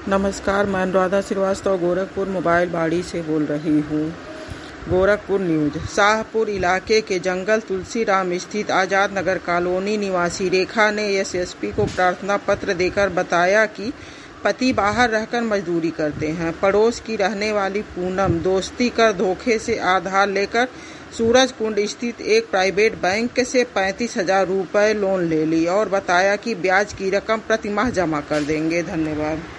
नमस्कार, मैं अनुराधा श्रीवास्तव गोरखपुर मोबाइल बाड़ी से बोल रही हूँ। गोरखपुर न्यूज। शाहपुर इलाके के जंगल तुलसीराम स्थित आजाद नगर कॉलोनी निवासी रेखा ने एसएसपी को प्रार्थना पत्र देकर बताया कि पति बाहर रहकर मजदूरी करते हैं। पड़ोस की रहने वाली पूनम दोस्ती कर धोखे से आधार लेकर सूरज कुंड स्थित एक प्राइवेट बैंक से 35,000 रुपये लोन ले ली और बताया कि ब्याज की रकम प्रतिमाह जमा कर देंगे। धन्यवाद।